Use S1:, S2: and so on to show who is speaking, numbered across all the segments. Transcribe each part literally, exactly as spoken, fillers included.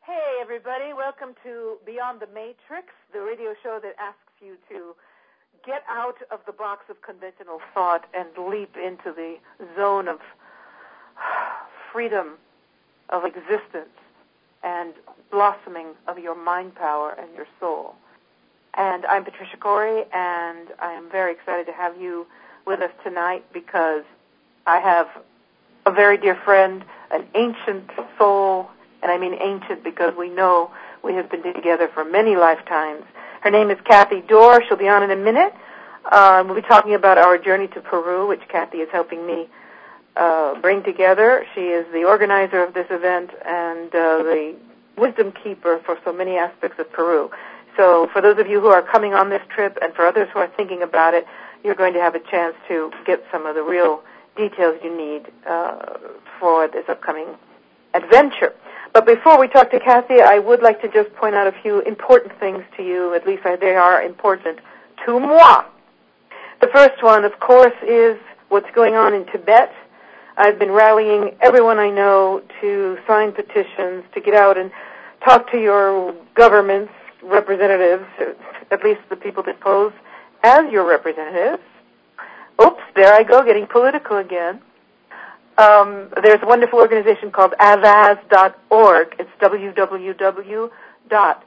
S1: Hey, everybody. Welcome to Beyond the Matrix, the radio show that asks you to get out of the box of conventional thought and leap into the zone of freedom of existence and blossoming of your mind power and your soul. And I'm Patricia Corey, and I am very excited to have you with us tonight because I have a very dear friend, an ancient soul, and I mean ancient because we know we have been together for many lifetimes. Her name is Kathy Dorr. She'll be on in a minute. Uh, we'll be talking about our journey to Peru, which Kathy is helping me uh, bring together. She is the organizer of this event and uh, the wisdom keeper for so many aspects of Peru. So for those of you who are coming on this trip and for others who are thinking about it, you're going to have a chance to get some of the real details you need uh, for this upcoming adventure. But before we talk to Kathy, I would like to just point out a few important things to you. At least they are important to moi. The first one, of course, is what's going on in Tibet. I've been rallying everyone I know to sign petitions, to get out and talk to your governments, representatives, at least the people that pose as your representatives. Oops, there I go, getting political again. Um, there's a wonderful organization called avaz dot org. It's w w w dot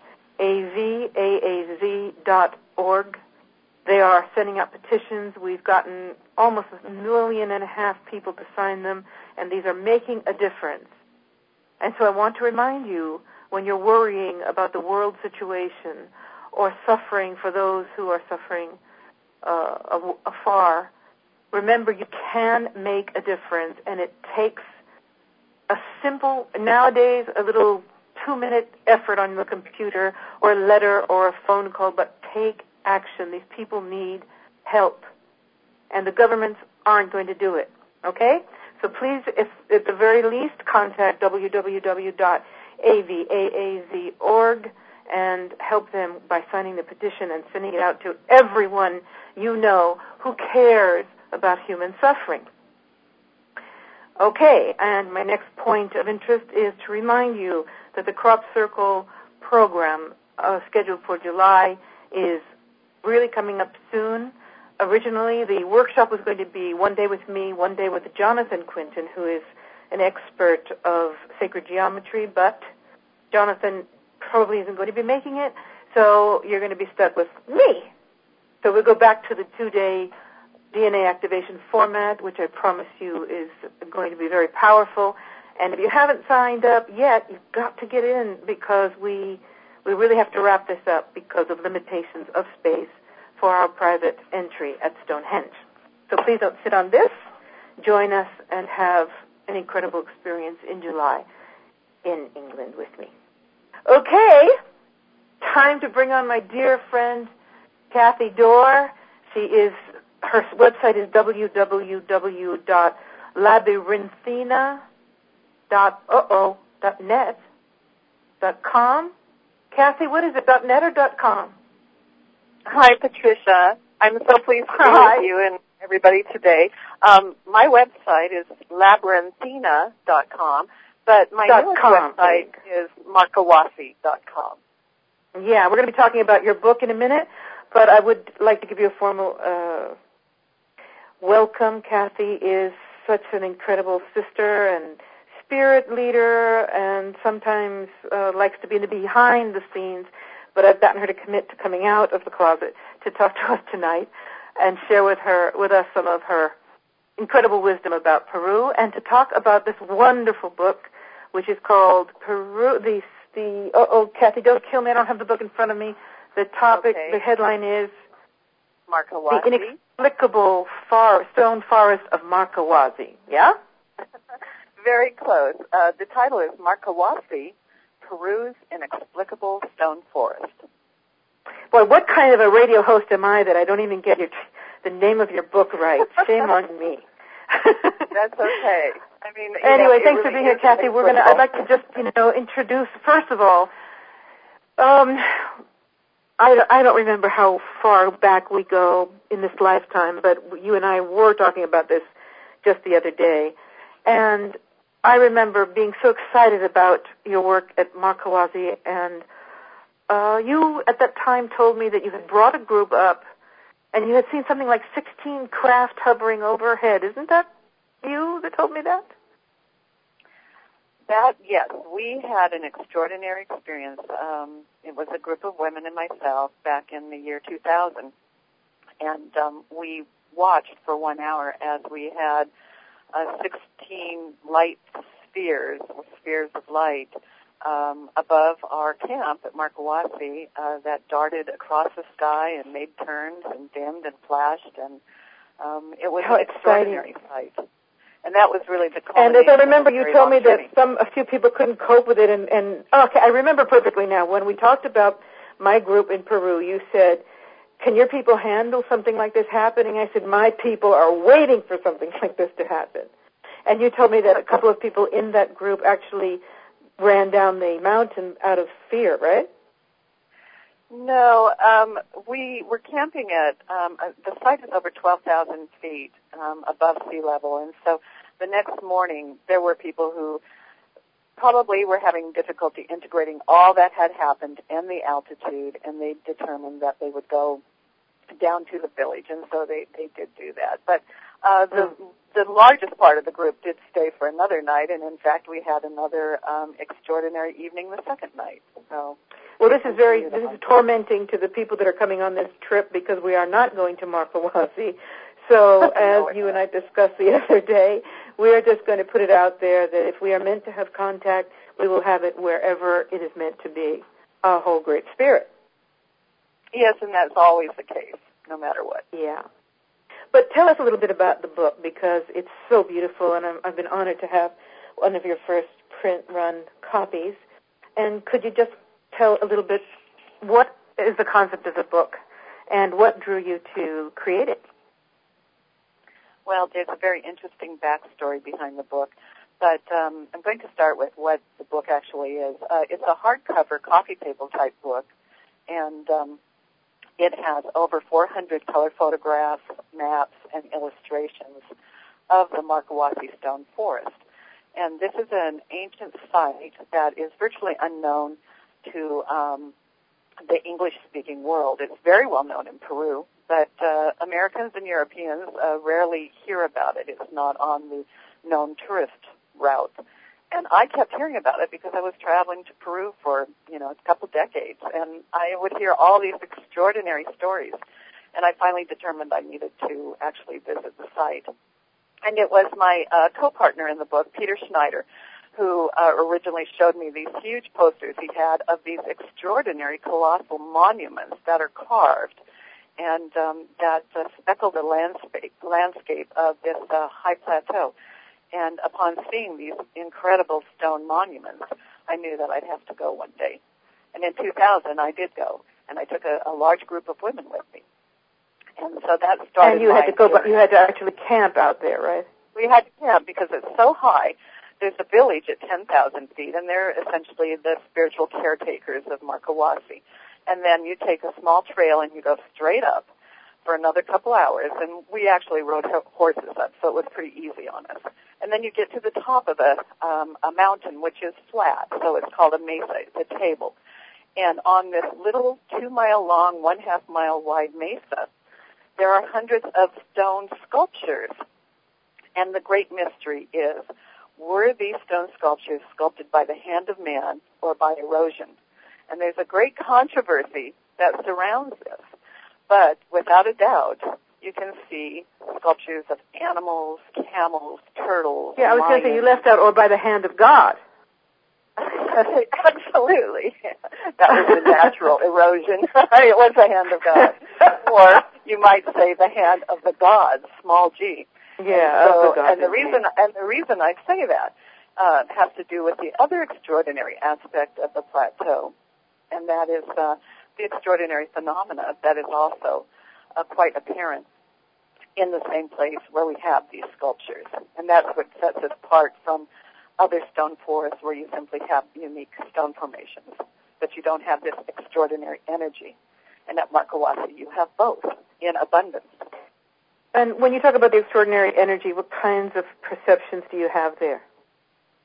S1: avaz dot org. They are sending out petitions. We've gotten almost a million and a half people to sign them, and these are making a difference. And so I want to remind you, when you're worrying about the world situation or suffering for those who are suffering uh, afar, remember, you can make a difference, and it takes a simple, nowadays, a little two-minute effort on the computer or a letter or a phone call, but take action. These people need help, and the governments aren't going to do it, okay? So please, if, at the very least, contact w w w dot avaz dot org and help them by signing the petition and sending it out to everyone you know who cares about human suffering. Okay, and my next point of interest is to remind you that the Crop Circle program uh, scheduled for July is really coming up soon. Originally, the workshop was going to be one day with me, one day with Jonathan Quinton, who is an expert of sacred geometry, but Jonathan probably isn't going to be making it, so you're going to be stuck with me. So we'll go back to the two-day D N A activation format, which I promise you is going to be very powerful. And if you haven't signed up yet, you've got to get in because we we really have to wrap this up because of limitations of space for our private entry at Stonehenge. So please don't sit on this. Join us and have an incredible experience in July in England with me. Okay, time to bring on my dear friend, Kathy Dorr. She is... Her website is w w w dot labyrinthina dot net dot com. Kathy, what is it, .net or .com?
S2: Hi, Patricia. I'm so pleased to be
S1: Hi.
S2: with you and everybody today. Um, my website is labyrinthina dot com, but my
S1: Dot
S2: newest
S1: com.
S2: website is makawasi dot com.
S1: Yeah, we're going to be talking about your book in a minute, but I would like to give you a formal uh, welcome. Kathy is such an incredible sister and spirit leader and sometimes uh, likes to be in the behind the scenes, but I've gotten her to commit to coming out of the closet to talk to us tonight and share with her, with us some of her incredible wisdom about Peru and to talk about this wonderful book, which is called Peru, the, the oh, oh, Kathy, don't kill me, I don't have the book in front of me. The topic,
S2: Okay.
S1: the headline is
S2: Markawazi.
S1: The Inexplicable far, Stone Forest of Markawazi. Yeah?
S2: Very close. Uh, the title is Markawazi, Peru's Inexplicable Stone Forest.
S1: Boy, what kind of a radio host am I that I don't even get your, the name of your book right? Shame on me.
S2: That's okay. I mean,
S1: anyway,
S2: know,
S1: thanks
S2: really
S1: for being here,
S2: is
S1: Kathy. We're gonna. I'd like to just, you know, introduce first of all. Um, I, I don't remember how far back we go in this lifetime, but you and I were talking about this just the other day. And I remember being so excited about your work at Markawazi, and uh, you at that time told me that you had brought a group up, and you had seen something like sixteen craft hovering overhead. Isn't that you that told me that?
S2: That, yes, we had an extraordinary experience. Um, it was a group of women and myself back in the year two thousand, and um, we watched for one hour as we had uh, sixteen light spheres, or spheres of light, um, above our camp at Markawazi uh, that darted across the sky and made turns and dimmed and flashed, and um, it was
S1: How
S2: an extraordinary
S1: exciting.
S2: sight. And that was really the
S1: And as I remember,
S2: of a
S1: you
S2: very
S1: told me
S2: long
S1: that
S2: journey.
S1: some a few people couldn't cope with it, and, and oh, okay, I remember perfectly now. When we talked about my group in Peru, you said, "Can your people handle something like this happening?" I said, "My people are waiting for something like this to happen." And you told me that a couple of people in that group actually ran down the mountain out of fear, right?
S2: No, um, we were camping at, um, uh, the site is over twelve thousand feet um, above sea level, and so the next morning there were people who probably were having difficulty integrating all that had happened and the altitude, and they determined that they would go down to the village, and so they, they did do that. But uh, the, mm. the largest part of the group did stay for another night, and in fact we had another um, extraordinary evening the second night. So.
S1: Well, this is very this is tormenting to the people that are coming on this trip because we are not going to Markawazi. So, as you and I discussed the other day, we are just going to put it out there that if we are meant to have contact, we will have it wherever it is meant to be, a whole great spirit.
S2: Yes, and that's always the case, no matter what.
S1: Yeah. But tell us a little bit about the book, because it's so beautiful, and I'm, I've been honored to have one of your first print-run copies. And could you just tell a little bit what is the concept of the book and what drew you to create it?
S2: Well, there's a very interesting backstory behind the book, but um, I'm going to start with what the book actually is. Uh, it's a hardcover coffee table type book, and um, it has over four hundred color photographs, maps, and illustrations of the Markawazi Stone Forest. And this is an ancient site that is virtually unknown to um, the English-speaking world. It's very well known in Peru, but uh, Americans and Europeans uh, rarely hear about it. It's not on the known tourist route. And I kept hearing about it because I was traveling to Peru for, you know, a couple decades, and I would hear all these extraordinary stories. And I finally determined I needed to actually visit the site. And it was my uh, co-partner in the book, Peter Schneider, who uh, originally showed me these huge posters he had of these extraordinary colossal monuments that are carved and um, that uh, speckle the landscape, landscape of this uh, high plateau. And upon seeing these incredible stone monuments, I knew that I'd have to go one day. And in two thousand, I did go, and I took a, a large group of women with me. And so that started.
S1: And you had to go, but you had to actually camp out there, right?
S2: We had to camp because it's so high. There's a village at ten thousand feet, and they're essentially the spiritual caretakers of Markawazi. And then you take a small trail and you go straight up for another couple hours, and we actually rode horses up, so it was pretty easy on us. And then you get to the top of a, um, a mountain, which is flat, so it's called a mesa, it's a table. And on this little two-mile-long, one-half-mile-wide mesa, there are hundreds of stone sculptures. And the great mystery is, were these stone sculptures sculpted by the hand of man or by erosion? And there's a great controversy that surrounds this. But without a doubt, you can see sculptures of animals, camels, turtles,
S1: Yeah, I was
S2: going
S1: to say you left out, or by the hand of God.
S2: Absolutely. That was the natural erosion. It was the hand of God. Or you might say the hand of the gods, small g.
S1: Yeah,
S2: and so,
S1: of the gods.
S2: And the reason, and the reason I say that uh, has to do with the other extraordinary aspect of the plateau, and that is uh, the extraordinary phenomena that is also uh, quite apparent in the same place where we have these sculptures. And that's what sets us apart from other stone forests where you simply have unique stone formations, but you don't have this extraordinary energy. And at Markawazi, you have both in abundance.
S1: And when you talk about the extraordinary energy, what kinds of perceptions do you have there?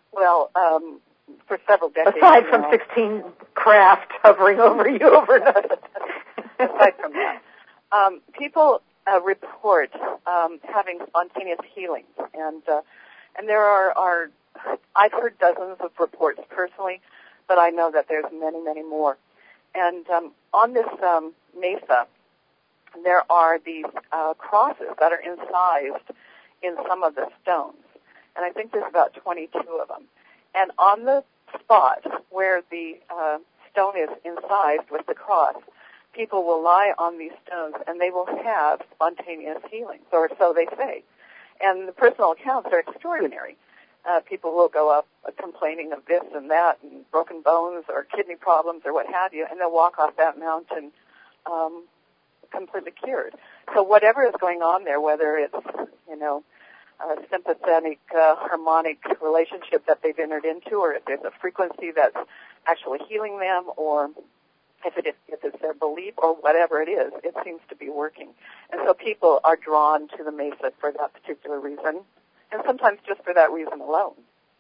S2: Well, um, for several decades.
S1: Aside from
S2: now,
S1: sixteen craft hovering over you overnight.
S2: Aside from that, um, people uh, report um, having spontaneous healings, and uh, and there are, are I've heard dozens of reports personally, but I know that there's many, many more. And um, on this um, mesa, there are these uh, crosses that are incised in some of the stones, and I think there's about twenty-two of them. And on the spot where the uh, stone is incised with the cross, people will lie on these stones and they will have spontaneous healings, or so they say. And the personal accounts are extraordinary. Uh, people will go up uh, complaining of this and that and broken bones or kidney problems or what have you, and they'll walk off that mountain um, completely cured. So whatever is going on there, whether it's, you know, a sympathetic, uh, harmonic relationship that they've entered into, or if there's a frequency that's actually healing them, or if it is, if it's their belief or whatever it is, it seems to be working. And so people are drawn to the mesa for that particular reason, and sometimes just for that reason alone.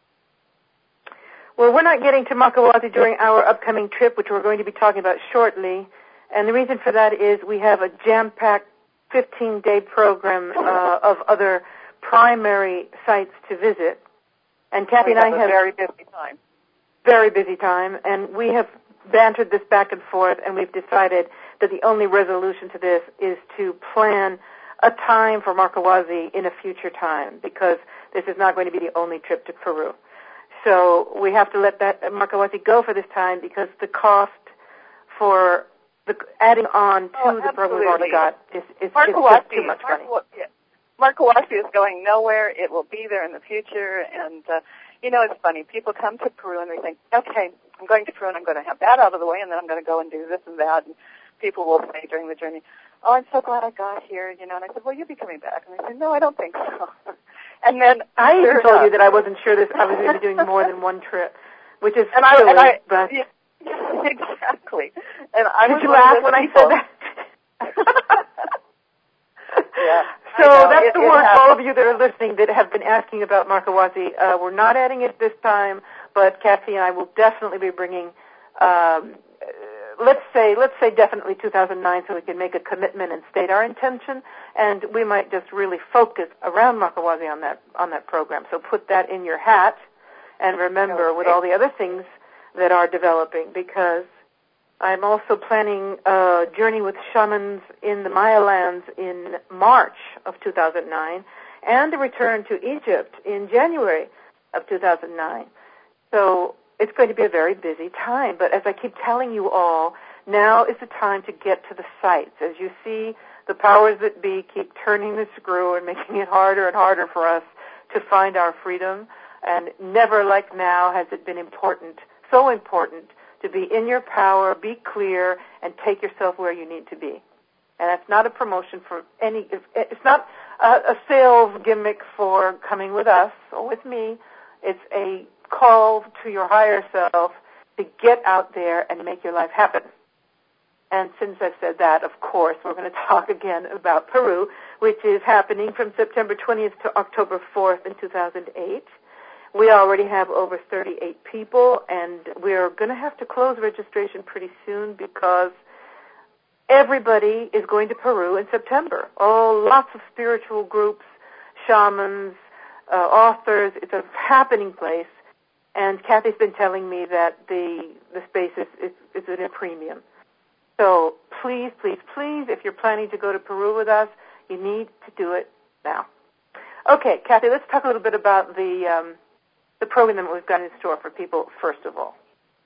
S1: Well, we're not getting to Makawasi during our upcoming trip, which we're going to be talking about shortly. And the reason for that is we have a jam-packed fifteen-day program uh, of other primary sites to visit. And Kathy and I have
S2: a very busy time.
S1: Very busy time, and we have bantered this back and forth, and we've decided that the only resolution to this is to plan a time for Makawasi in a future time, because this is not going to be the only trip to Peru. So we have to let that Makawasi go for this time, because the cost for the adding on to
S2: oh,
S1: the program we've already got is, is, is just too much money.
S2: Makawasi is going nowhere. It will be there in the future. And, uh, you know, it's funny. People come to Peru and they think, okay, I'm going to Peru and I'm going to have that out of the way, and then I'm going to go and do this and that. And people will say during the journey, oh, I'm so glad I got here, you know. And I said, well, you'll be coming back. And they said, no, I don't think so. And then
S1: I even
S2: sure
S1: told
S2: enough,
S1: you that I wasn't sure this I was going to be doing more than one trip, which is
S2: and
S1: silly,
S2: I, and I,
S1: but...
S2: Yeah, exactly. And I
S1: Did
S2: was
S1: you laugh when I said that?
S2: Yeah.
S1: So that's
S2: it,
S1: the
S2: it
S1: word
S2: has,
S1: for all of you that are listening that have been asking about Makawasi. Uh, we're not adding it this time, but Kathy and I will definitely be bringing, um, let's say, let's say definitely two thousand nine, so we can make a commitment and state our intention, and we might just really focus around Makawasi on that on that program. So put that in your hat, and remember
S2: okay.
S1: with all the other things that are developing, because I'm also planning a journey with shamans in the Maya lands in March of two thousand nine, and a return to Egypt in January of two thousand nine. So it's going to be a very busy time. But as I keep telling you all, now is the time to get to the sites. As you see, the powers that be keep turning the screw and making it harder and harder for us to find our freedom. And never like now has it been important, so important, to be in your power, be clear, and take yourself where you need to be. And that's not a promotion for any, it's not a, a sales gimmick for coming with us or with me. It's a call to your higher self to get out there and make your life happen. And since I've said that, of course, we're going to talk again about Peru, which is happening from September twentieth to October fourth in two thousand eight. We already have over thirty-eight people, and we're going to have to close registration pretty soon because everybody is going to Peru in September. Oh, lots of spiritual groups, shamans, uh, authors. It's a happening place, and Kathy's been telling me that the the space is, is, is at a premium. So please, please, please, if you're planning to go to Peru with us, you need to do it now. Okay, Kathy, let's talk a little bit about the... Um, the program that we've got in store for people, first of all.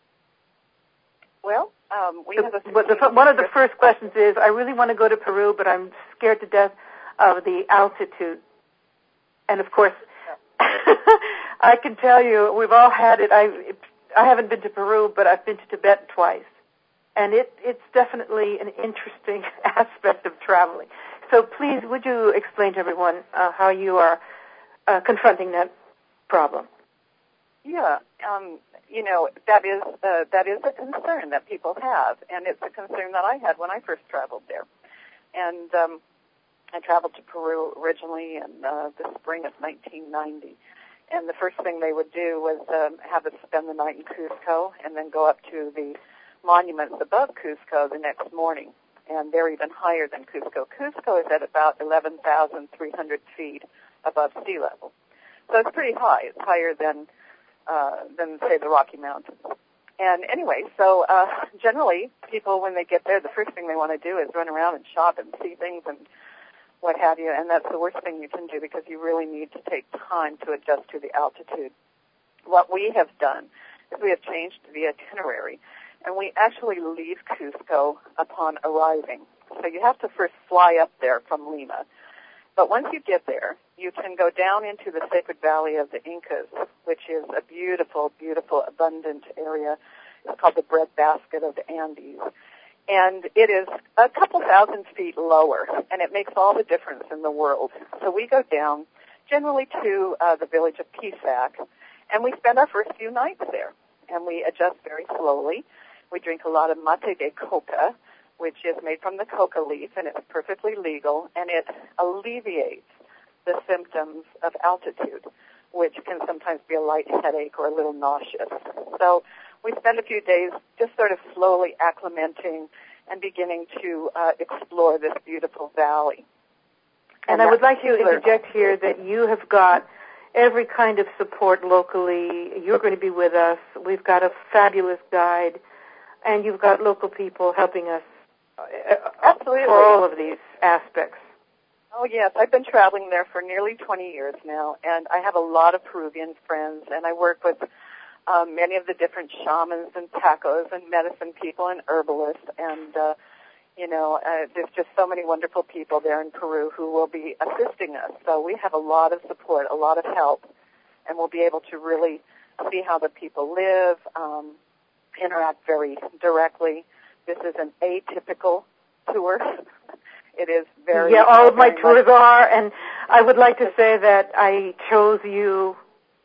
S2: Well, um, we
S1: the,
S2: have a...
S1: The, one of the first questions is, I really want to go to Peru, but I'm scared to death of the altitude. And, of course, I can tell you, we've all had it. I, I haven't been to Peru, but I've been to Tibet twice. And it, it's definitely an interesting aspect of traveling. So please, would you explain to everyone uh, how you are uh, confronting that problem?
S2: Yeah, um, you know, that is uh, that is a concern that people have, and it's a concern that I had when I first traveled there. And um, I traveled to Peru originally in uh, the spring of nineteen ninety, And the first thing they would do was um, have us spend the night in Cusco and then go up to the monuments above Cusco the next morning. And they're even higher than Cusco. Cusco is at about eleven thousand three hundred feet above sea level. So it's pretty high. It's higher than, uh, than say, the Rocky Mountains. And anyway, so uh, generally people, when they get there, the first thing they want to do is run around and shop and see things and what have you, and that's the worst thing you can do because you really need to take time to adjust to the altitude. What we have done is we have changed the itinerary, and we actually leave Cusco upon arriving. So you have to first fly up there from Lima. But once you get there, you can go down into the Sacred Valley of the Incas, which is a beautiful, beautiful, abundant area. It's called the breadbasket of the Andes. And it is a couple thousand feet lower, and it makes all the difference in the world. So we go down generally to uh, the village of Pisac, and we spend our first few nights there. And we adjust very slowly. We drink a lot of mate de coca, which is made from the coca leaf, and it's perfectly legal, and it alleviates the symptoms of altitude, which can sometimes be a light headache or a little nauseous. So we spend a few days just sort of slowly acclimating and beginning to uh, explore this beautiful valley.
S1: And, and I would like to interject here that you have got every kind of support locally. You're going to be with us. We've got a fabulous guide, and you've got local people helping us
S2: Absolutely.
S1: for all of these aspects.
S2: Oh, yes. I've been traveling there for nearly twenty years now, and I have a lot of Peruvian friends, and I work with um, many of the different shamans and tacos and medicine people and herbalists, and, uh, you know, uh, there's just so many wonderful people there in Peru who will be assisting us. So we have a lot of support, a lot of help, and we'll be able to really see how the people live, um, interact very directly. This is an atypical tour. It is very...
S1: Yeah, all of my tours
S2: much.
S1: are, and I would like to say that I chose you,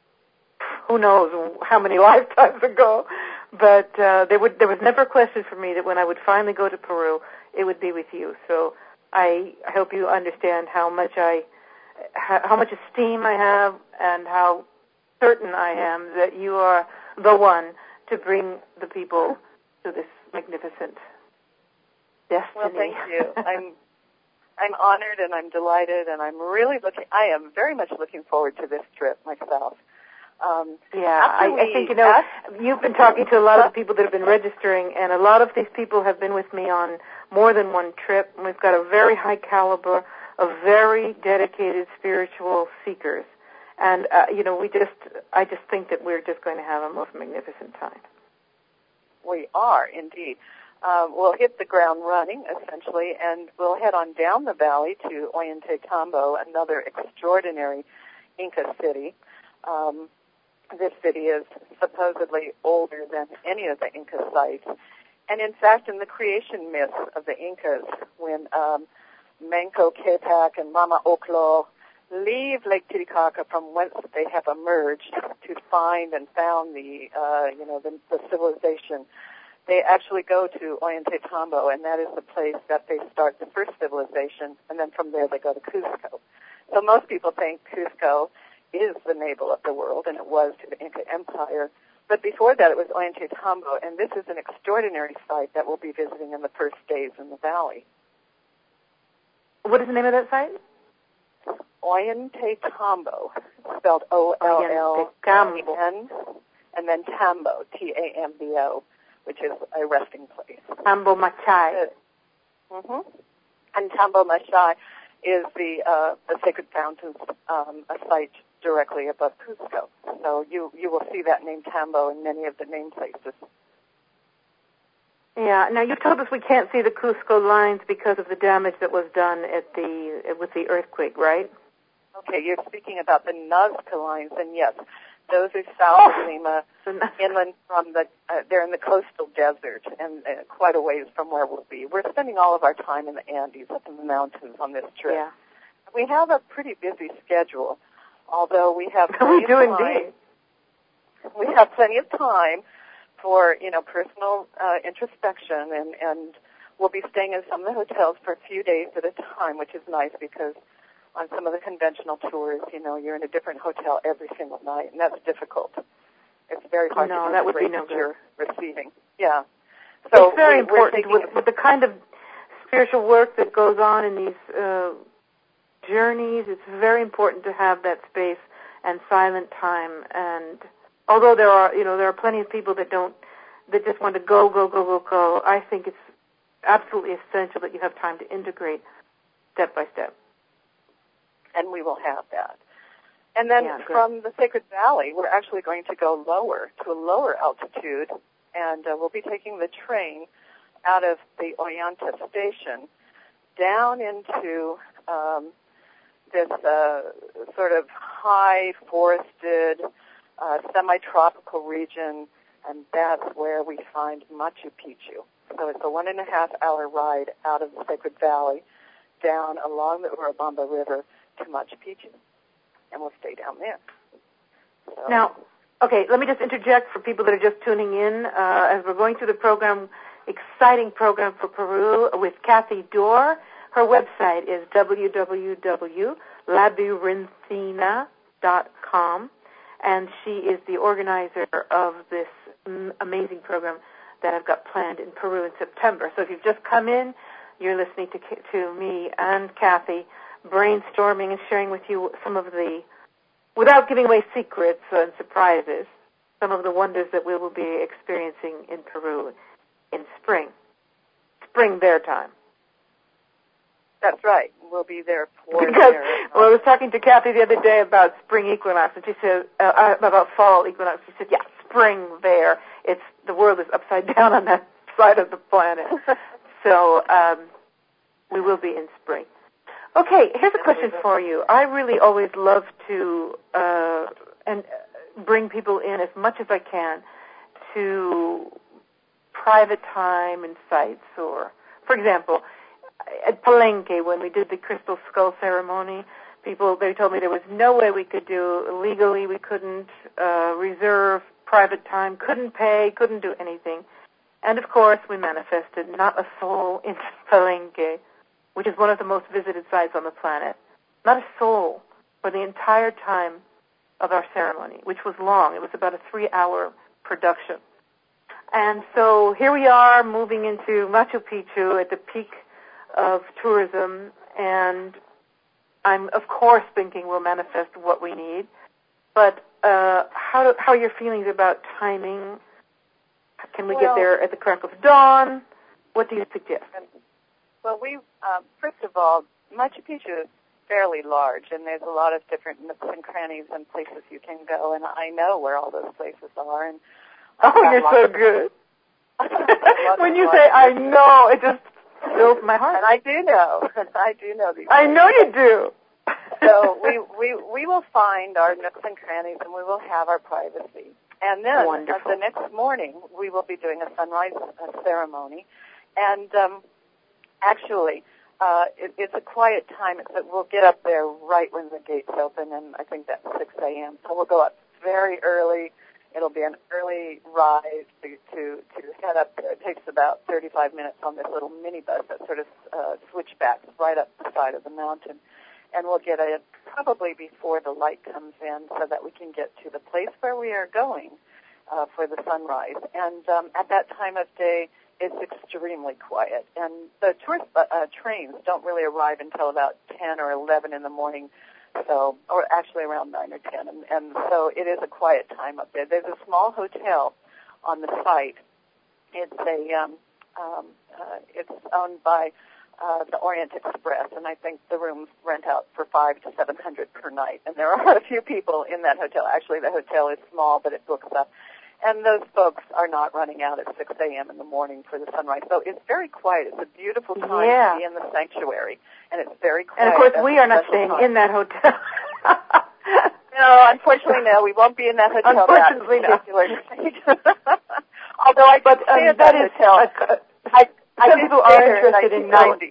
S1: who knows how many lifetimes ago, but uh, there would there was never a question for me that when I would finally go to Peru, it would be with you. So I hope you understand how much I, how much esteem I have, and how certain I am that you are the one to bring the people to this magnificent destiny.
S2: Well, thank you. I'm I'm honored and I'm delighted, and I'm really looking. I am very much looking forward to this trip myself. Um,
S1: yeah, I, I think you know asked, you've been talking to a lot of the people that have been registering, and a lot of these people have been with me on more than one trip. And we've got a very high caliber of very dedicated spiritual seekers, and uh, you know, we just I just think that we're just going to have a most magnificent time.
S2: We are indeed. Uh, we'll hit the ground running, essentially, and we'll head on down the valley to Ollantaytambo, another extraordinary Inca city. Um, this city is supposedly older than any of the Inca sites. And in fact, in the creation myths of the Incas, when um, Manco Capac and Mama Oclo leave Lake Titicaca from whence they have emerged to find and found the, uh, you know, the, the civilization, they actually go to Ollantaytambo, and that is the place that they start the first civilization, and then from there they go to Cusco. So most people think Cusco is the navel of the world, and it was to the Inca Empire. But before that, it was Ollantaytambo, and this is an extraordinary site that we'll be visiting in the first days in the valley.
S1: What is the name of that site?
S2: Ollantaytambo, spelled O L L A N, and then Tambo, T A M B O, which is a resting place.
S1: Tambo Machai.
S2: Mm-hmm. And Tambo Machai is the uh, the Sacred Fountains, um, a site directly above Cusco. So you, you will see that name Tambo in many of the name places.
S1: Yeah. Now, you told us we can't see the Cusco lines because of the damage that was done at the with the earthquake, right?
S2: Okay, you're speaking about the Nazca lines, and yes, those are south of Lima, inland from the, uh, they're in the coastal desert, and uh, quite a ways from where we'll be. We're spending all of our time in the Andes, up in the mountains on this trip.
S1: Yeah.
S2: We have a pretty busy schedule, although we have plenty
S1: we do
S2: of time.
S1: Indeed.
S2: We have plenty of time for, you know, personal uh, introspection, and, and we'll be staying in some of the hotels for a few days at a time, which is nice because on some of the conventional tours, you know, you're in a different hotel every single night, and that's difficult. It's very hard
S1: no,
S2: to do
S1: that
S2: the
S1: would be
S2: rate
S1: no
S2: that
S1: good.
S2: you're receiving. Yeah. So
S1: it's very
S2: we,
S1: important
S2: with,
S1: with the kind of spiritual work that goes on in these uh, journeys. It's very important to have that space and silent time. And although there are, you know, there are plenty of people that don't, that just want to go, go, go, go, go, I think it's absolutely essential that you have time to integrate step by step.
S2: And we will have that. And then
S1: yeah,
S2: from the Sacred Valley, we're actually going to go lower, to a lower altitude, and uh, we'll be taking the train out of the Ollanta station down into um, this uh, sort of high forested, uh, semi-tropical region, and that's where we find Machu Picchu. So it's a one and a half hour ride out of the Sacred Valley down along the Urubamba River to Machu Picchu, and we'll stay down there. So.
S1: Now, okay, let me just interject for people that are just tuning in. Uh, as we're going through the program, exciting program for Peru with Kathy Dorr. Her website is w w w dot labyrinthina dot com, and she is the organizer of this amazing program that I've got planned in Peru in September. So if you've just come in, you're listening to to me and Kathy brainstorming and sharing with you some of the, without giving away secrets and surprises, some of the wonders that we will be experiencing in Peru in spring. Spring their time.
S2: That's right. We'll be there for
S1: because,
S2: their, uh,
S1: well, I was talking to Kathy the other day about spring equinox, and she said, uh, about fall equinox. She said, yeah, spring there. It's, the world is upside down on that side of the planet. So um, we will be in spring. Okay, here's a question for you. I really always love to uh, and bring people in as much as I can to private time and sites. Or, for example, at Palenque, when we did the crystal skull ceremony, people, they told me there was no way we could do, legally we couldn't uh, reserve private time, couldn't pay, couldn't do anything. And, of course, we manifested not a soul in Palenque, which is one of the most visited sites on the planet. Not a soul for the entire time of our ceremony, which was long. It was about a three-hour production. And so here we are moving into Machu Picchu at the peak of tourism, and I'm, of course, thinking we'll manifest what we need. But uh, how, do, how are your feelings about timing? Can we
S2: well,
S1: get there at the crack of dawn? What do you suggest?
S2: Well, we, um, first of all, Machu Picchu is fairly large, and there's a lot of different nooks and crannies and places you can go, and I know where all those places are. And
S1: oh, you're so good. When you say, I know, it just fills my heart.
S2: And I do know. I do know these
S1: I
S2: places.
S1: know you do.
S2: So we, we, we will find our nooks and crannies, and we will have our privacy. And then uh, the next morning, we will be doing a sunrise uh, ceremony. And um, actually, uh, it, it's a quiet time. It's, we'll get up there right when the gates open, and I think that's six a.m. So we'll go up very early. It'll be an early ride to, to, to head up there. It takes about thirty-five minutes on this little minibus that sort of uh, switchbacks right up the side of the mountain. And we'll get it probably before the light comes in so that we can get to the place where we are going uh, for the sunrise. And um, at that time of day, it's extremely quiet. And the tourist uh, trains don't really arrive until about ten or eleven in the morning, so, or actually around nine or ten. And, and so it is a quiet time up there. There's a small hotel on the site. It's a um, um, uh, it's owned by Uh, the Orient Express, and I think the rooms rent out for five to seven hundred per night. And there are a few people in that hotel. Actually, the hotel is small, but it books up. And those folks are not running out at six a.m. in the morning for the sunrise. So it's very quiet. It's a beautiful time
S1: yeah.
S2: to be in the sanctuary, and it's very quiet.
S1: And of course,
S2: That's
S1: we are not staying
S2: time.
S1: in that hotel.
S2: No, unfortunately, no. We won't be in that hotel
S1: unfortunately,
S2: that particular night. Although I
S1: but um,
S2: stay at
S1: that,
S2: that
S1: is
S2: hotel.
S1: A,
S2: I, I
S1: Some people are interested in
S2: knowing.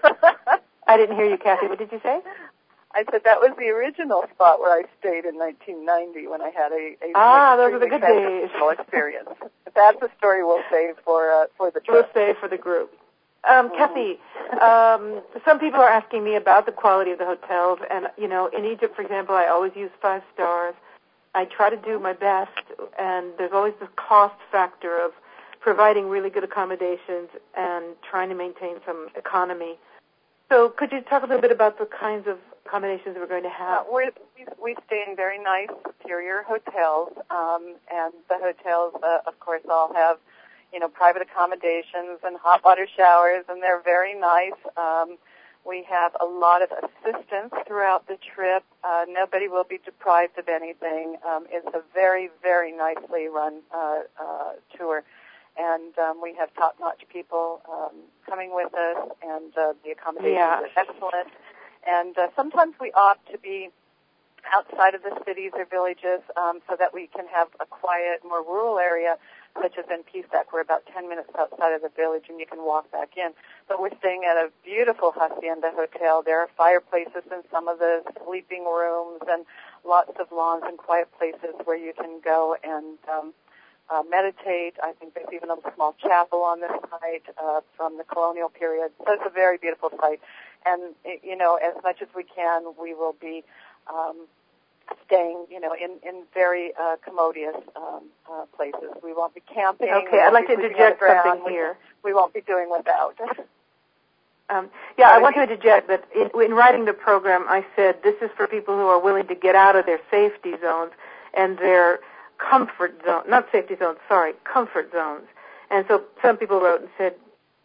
S1: I didn't hear you, Kathy. What did you say?
S2: I said that was the original spot where I stayed in nineteen ninety when I had a, a
S1: ah, those are the good days.
S2: experience. That's a story we'll save for uh, for the trip.
S1: We'll save for the group. Um, Kathy, um, some people are asking me about the quality of the hotels, and, you know, in Egypt, for example, I always use five stars. I try to do my best, and there's always the cost factor of providing really good accommodations and trying to maintain some economy. So could you talk a little bit about the kinds of accommodations we're going to have?
S2: Uh, we're, we, we stay in very nice, superior hotels, um, and the hotels, uh, of course, all have, you know, private accommodations and hot water showers, and they're very nice. Um, we have a lot of assistance throughout the trip. Uh, nobody will be deprived of anything. Um, it's a very, very nicely run uh, uh, tour. And um, we have top-notch people um, coming with us, and uh, the accommodations
S1: yeah.
S2: are excellent. And uh, sometimes we opt to be outside of the cities or villages um, so that we can have a quiet, more rural area, such as in Pisac. We're about ten minutes outside of the village, and you can walk back in. But we're staying at a beautiful hacienda hotel. There are fireplaces in some of the sleeping rooms and lots of lawns and quiet places where you can go and um, uh, meditate. I think there's even a small chapel on this site uh, from the colonial period. So it's a very beautiful site. And, you know, as much as we can, we will be um, staying, you know, in, in very uh, commodious um, uh, places. We won't be camping.
S1: Okay, I'd like to interject something here.
S2: We, we won't be doing without.
S1: Um, yeah, I want to interject that in, in writing the program, I said this is for people who are willing to get out of their safety zones and their comfort zone, not safety zones, sorry, comfort zones. And so some people wrote and said,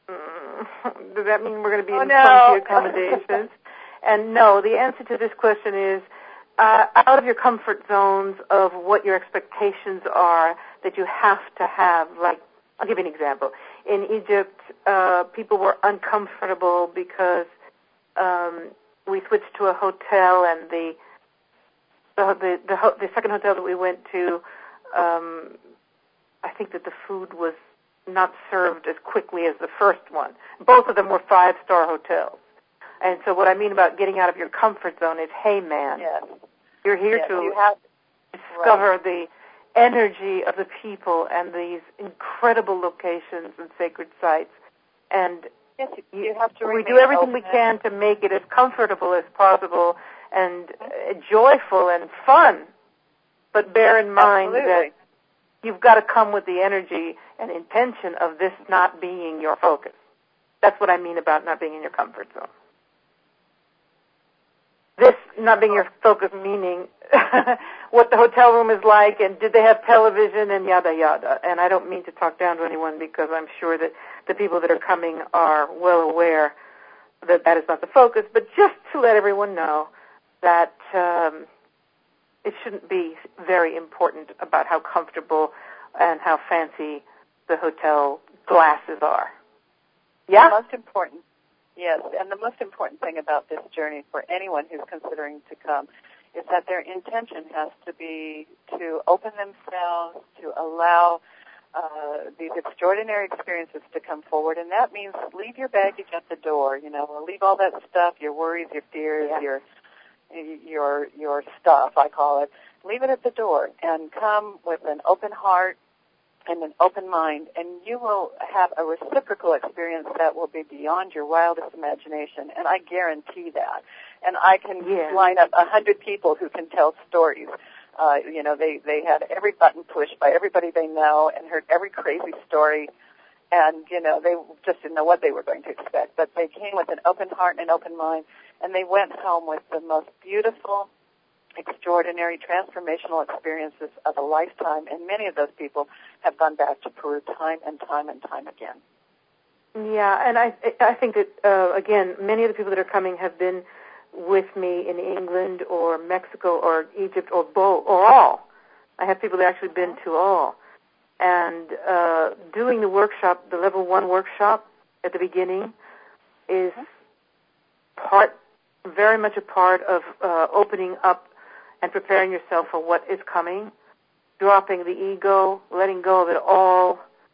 S1: mm, does that mean we're going to be
S2: oh,
S1: in
S2: no.
S1: funky accommodations? And no, the answer to this question is uh, out of your comfort zones of what your expectations are that you have to have. Like, I'll give you an example. In Egypt, uh, people were uncomfortable because um, we switched to a hotel, and the the the, the, ho- the second hotel that we went to, um, I think that the food was not served as quickly as the first one. Both of them were five-star hotels. And so what I mean about getting out of your comfort zone is, hey, man,
S2: yes.
S1: you're here
S2: yes,
S1: to
S2: you have,
S1: discover
S2: right.
S1: the energy of the people and these incredible locations and sacred sites. And
S2: yes, you, you have to
S1: we do everything we can to make it as comfortable as possible and uh, joyful and fun. But bear in mind
S2: Absolutely.
S1: that you've got to come with the energy and intention of this not being your focus. That's what I mean about not being in your comfort zone. This not being your focus meaning what the hotel room is like and did they have television and yada yada. And I don't mean to talk down to anyone because I'm sure that the people that are coming are well aware that that is not the focus. But just to let everyone know that um, it shouldn't be very important about how comfortable and how fancy the hotel glasses are. Yeah?
S2: The most important, yes, and the most important thing about this journey for anyone who's considering to come is that their intention has to be to open themselves, to allow uh, these extraordinary experiences to come forward, and that means leave your baggage at the door, you know, leave all that stuff, your worries, your fears, yeah. your your your stuff, I call it, leave it at the door and come with an open heart and an open mind, and you will have a reciprocal experience that will be beyond your wildest imagination, and I guarantee that. And I can
S1: yeah.
S2: line up a hundred people who can tell stories. Uh, you know, they, they had every button pushed by everybody they know and heard every crazy story, and, you know, they just didn't know what they were going to expect. But they came with an open heart and an open mind, and they went home with the most beautiful, extraordinary, transformational experiences of a lifetime, and many of those people have gone back to Peru time and time and time again.
S1: Yeah, and I I think that, uh, again, many of the people that are coming have been with me in England or Mexico or Egypt or both, or all. I have people that have actually been to all. And uh, doing the workshop, the level one workshop at the beginning is part, very much a part of uh, opening up and preparing yourself for what is coming, dropping the ego, letting go of it all,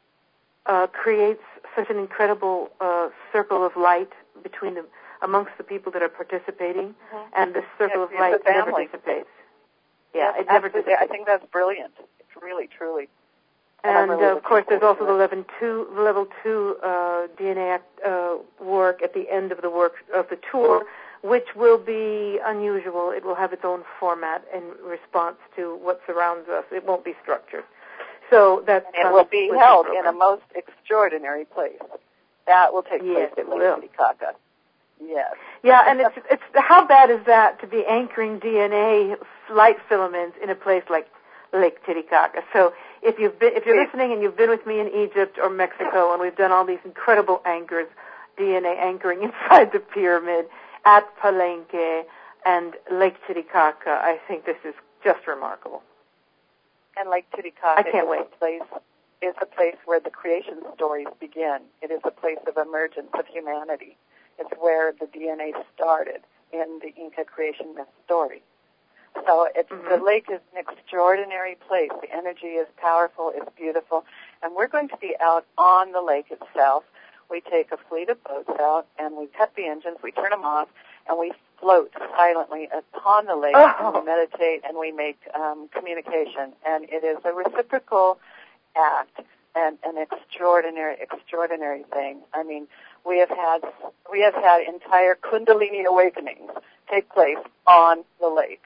S1: uh, creates such an incredible uh, circle of light between the, amongst the people that are participating, mm-hmm. and the circle
S2: yes,
S1: of light never dissipates. Yeah,
S2: yes,
S1: it never
S2: absolutely.
S1: dissipates.
S2: I think that's brilliant. It's really, truly.
S1: And,
S2: really
S1: uh, of course, there's also
S2: it.
S1: the level two, level two uh, D N A uh, work at the end of the work of the tour, which will be unusual. It will have its own format in response to what surrounds us. It won't be structured. So that's
S2: and it will be held in a most extraordinary place. That will take
S1: yes,
S2: place at Lake Titicaca. Yes.
S1: Yeah, and it's it's how bad is that to be anchoring D N A light filaments in a place like Lake Titicaca? So if you've been, if you're listening and you've been with me in Egypt or Mexico, and we've done all these incredible anchors, D N A anchoring inside the pyramid at Palenque and Lake Titicaca, I think this is just remarkable.
S2: And Lake Titicaca
S1: I can't
S2: is
S1: wait.
S2: a place is a place where the creation stories begin. It is a place of emergence of humanity. It's where the D N A started in the Inca creation myth story. So it's, mm-hmm. the lake is an extraordinary place. The energy is powerful, it's beautiful, and we're going to be out on the lake itself. We take a fleet of boats out, and we cut the engines, we turn them off, and we float silently upon the lake, oh. and we meditate, and we make um, communication. And it is a reciprocal act and an extraordinary, extraordinary thing. I mean, we have had we have had entire Kundalini awakenings take place on the lake.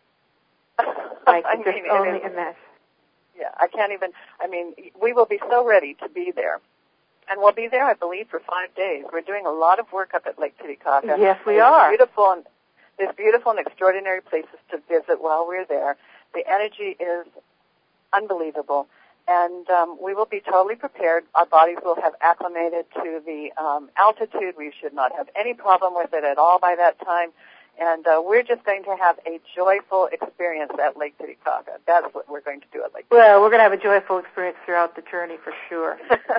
S1: I can I mean, just only is, imagine.
S2: Yeah, I can't even. I mean, we will be so ready to be there. And we'll be there, I believe, for five days. We're doing a lot of work up at Lake Titicaca.
S1: Yes, we
S2: there's
S1: are.
S2: Beautiful and, there's beautiful and extraordinary places to visit while we're there. The energy is unbelievable. And um, we will be totally prepared. Our bodies will have acclimated to the um, altitude. We should not have any problem with it at all by that time. And uh, we're just going to have a joyful experience at Lake Titicaca. That's what we're going to do at Lake Titicaca.
S1: Well, we're going to have a joyful experience throughout the journey for sure.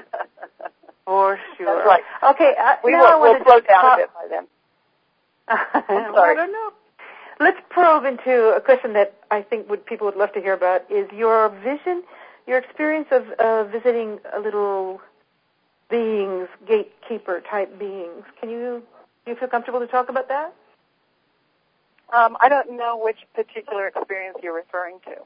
S1: For sure.
S2: That's right.
S1: Okay, uh,
S2: we
S1: now
S2: will
S1: I want
S2: we'll
S1: to
S2: float
S1: just
S2: down
S1: talk...
S2: a bit by then.
S1: I'm sorry. I don't know. Let's probe into a question that I think would people would love to hear about, is your vision, your experience of uh, visiting a little beings, gatekeeper-type beings. Can you, do you feel comfortable to talk about that?
S2: Um, I don't know which particular experience you're referring to.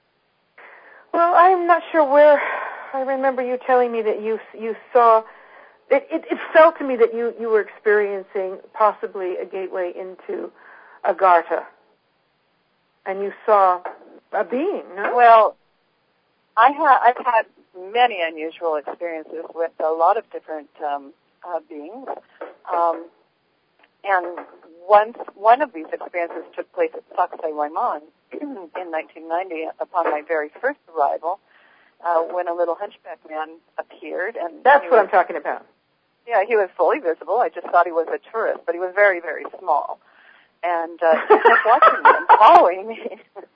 S1: Well, I'm not sure where. I remember you telling me that you you saw. It, it, it felt to me that you, you were experiencing possibly a gateway into Agartha, and you saw a being. No?
S2: Well, I ha- I've had many unusual experiences with a lot of different um, uh, beings, um, and once one of these experiences took place at Sacsayhuaman in nineteen ninety upon my very first arrival, uh, when a little hunchback man appeared. And
S1: that's what
S2: was,
S1: I'm talking about.
S2: Yeah, he was fully visible. I just thought he was a tourist, but he was very, very small. And uh, he kept watching me and following me.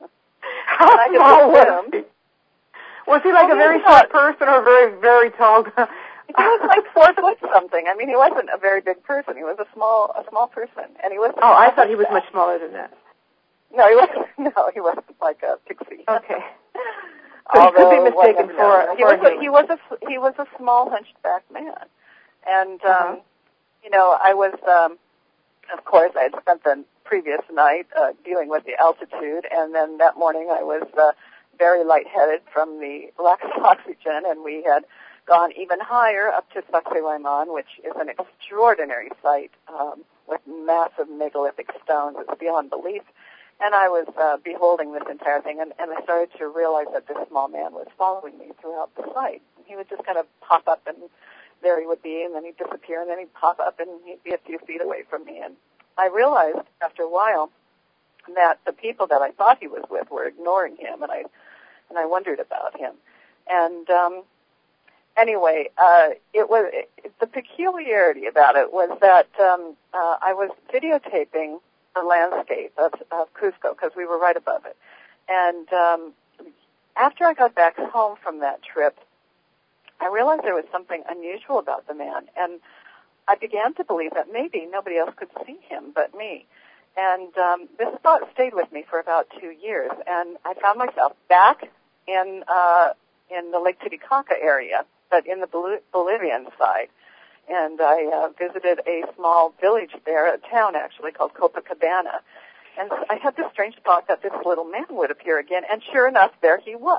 S1: How
S2: and
S1: small was he? Was he like well, a very short person or a very, very tall guy?
S2: He was like four foot something. I mean, he wasn't a very big person. He was a small, a small person, and he was.
S1: Oh, I thought he was much smaller than that.
S2: No, he wasn't. No, he wasn't like a pixie.
S1: Okay.
S2: Although,
S1: could be mistaken for,
S2: he
S1: for
S2: was a, he was a he was a small hunchback man, and um,
S1: uh-huh.
S2: you know, I was um, of course I had spent the previous night uh, dealing with the altitude, and then that morning I was uh, very lightheaded from the lack of oxygen, and we had gone even higher up to Sacsayhuaman, which is an extraordinary site um, with massive megalithic stones. It's beyond belief. And I was uh, beholding this entire thing, and, and I started to realize that this small man was following me throughout the site. He would just kind of pop up, and there he would be, and then he'd disappear, and then he'd pop up, and he'd be a few feet away from me. And I realized after a while that the people that I thought he was with were ignoring him, and I and I wondered about him. And um, anyway, uh, it was it, the peculiarity about it was that um, uh, I was videotaping the landscape of, of Cusco because we were right above it. And um, after I got back home from that trip, I realized there was something unusual about the man, and I began to believe that maybe nobody else could see him but me. And um, this thought stayed with me for about two years, and I found myself back in uh, in the Lake Titicaca area, but in the Bol- Bolivian side. And I uh, visited a small village there, a town actually, called Copacabana. And I had this strange thought that this little man would appear again, and sure enough, there he was. He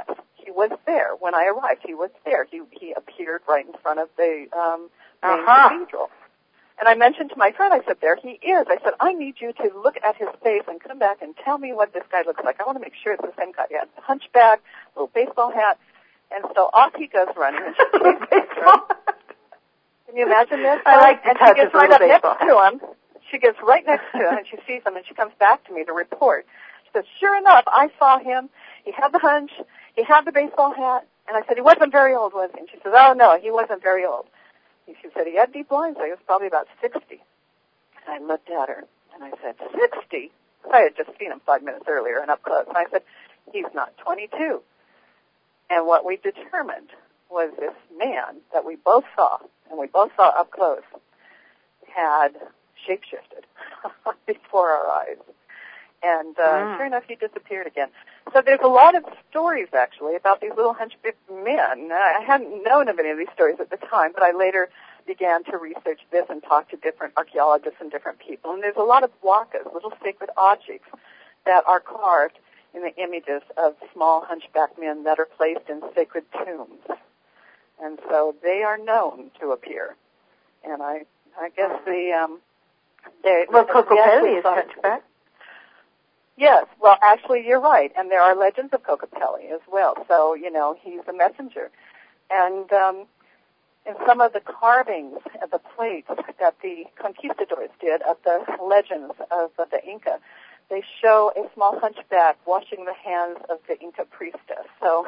S2: was there when I arrived. He was there. He he appeared right in front of the um, main
S1: uh-huh.
S2: cathedral. And I mentioned to my friend, I said, there he is. I said, I need you to look at his face and come back and tell me what this guy looks like. I want to make sure it's the same guy. He had a hunchback, little baseball hat, and so off he goes running. And she baseball. Can you imagine this?
S1: I like the
S2: and
S1: touch
S2: she gets
S1: of
S2: right up next
S1: hat.
S2: to him. She gets right next to him, and she sees him, and she comes back to me to report. She says, sure enough, I saw him. He had the hunch. He had the baseball hat. And I said, he wasn't very old, was he? And she says, oh, no, he wasn't very old. She said he had deep lines, so he was probably about sixty. And I looked at her, and I said, sixty? I had just seen him five minutes earlier and up close. And I said, he's not twenty-two. And what we determined was this man that we both saw, and we both saw up close, had shapeshifted before our eyes. And uh, mm. sure enough, he disappeared again. So there's a lot of stories, actually, about these little hunchback men. I hadn't known of any of these stories at the time, but I later began to research this and talk to different archaeologists and different people. And there's a lot of wakas, little sacred objects, that are carved in the images of small hunchback men that are placed in sacred tombs. And so they are known to appear. And I, I guess the... Um, they,
S1: well, Kokopelli is hunchback.
S2: Yes, well, actually, you're right, and there are legends of Kokopelli as well. So, you know, he's a messenger. And um, in some of the carvings of the plates that the conquistadors did of the legends of uh, the Inca, they show a small hunchback washing the hands of the Inca priestess. So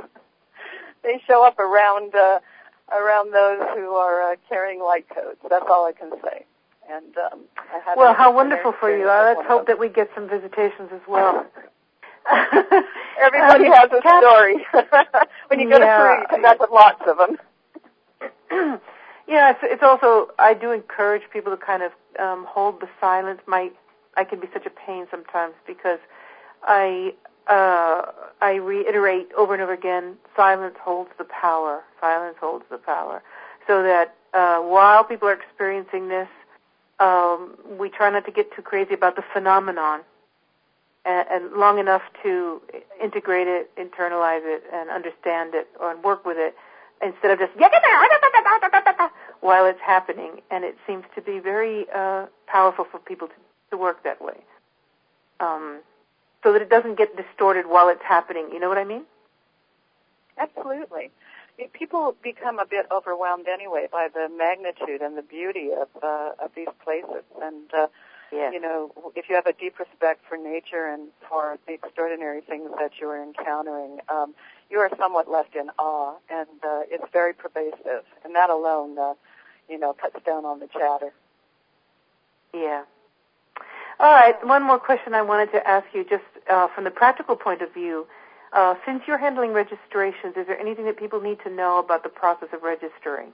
S2: they show up around uh, around those who are uh, carrying light coats. That's all I can say. And um, I had
S1: well, how wonderful for you. Uh, let's hope that we get some visitations as well.
S2: Everybody um, has a Kat- story. When you go
S1: yeah.
S2: to Peru, you come back with lots of them.
S1: Yeah, it's, it's also, I do encourage people to kind of um, hold the silence. My, I can be such a pain sometimes because I, uh, I reiterate over and over again, silence holds the power. Silence holds the power. So that uh, while people are experiencing this, Um, we try not to get too crazy about the phenomenon and, and long enough to integrate it, internalize it, and understand it or work with it instead of just while it's happening. And it seems to be very uh, powerful for people to, to work that way um, so that it doesn't get distorted while it's happening. You know what I mean?
S2: Absolutely. People become a bit overwhelmed anyway by the magnitude and the beauty of uh, of these places. And, uh,
S1: yes.
S2: you know, if you have a deep respect for nature and for the extraordinary things that you are encountering, um, you are somewhat left in awe, and uh, it's very pervasive. And that alone, uh, you know, cuts down on the chatter.
S1: Yeah. All right, one more question I wanted to ask you, just uh, from the practical point of view. Uh, since you're handling registrations, is there anything that people need to know about the process of registering?